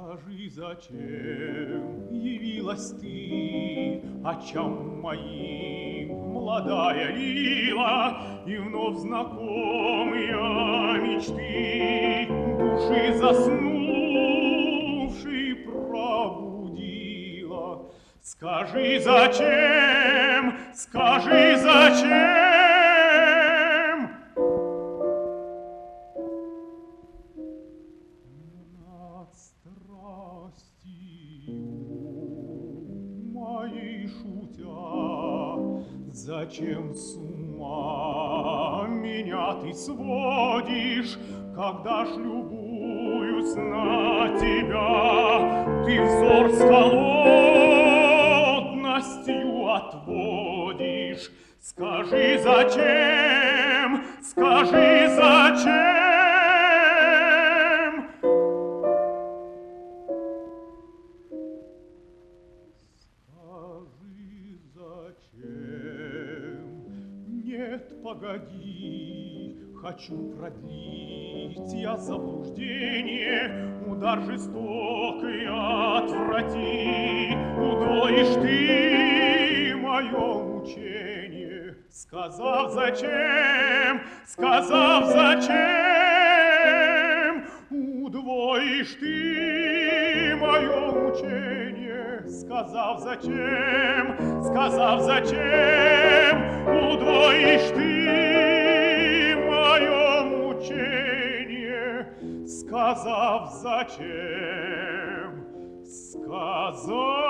Скажи, зачем явилась ты очам моим, молодая лила, и вновь знакомые мечты души заснувшей пробудила? Скажи, зачем, скажи, зачем? Над страстью моей шутя, зачем с ума меня ты сводишь, когда ж любуюсь на тебя, ты взор с холодностью отводишь? Скажи, зачем, скажи, зачем? Скажи, зачем? Нет, погоди, хочу продлить я заблуждение, удар жестокий отврати, удвоишь ты мое мучение. Сказав, зачем, сказав, зачем, удвоишь ты мое мучение. Сказав, зачем, сказав, зачем, удвоишь ты мое мучение. Сказав, зачем, сказав.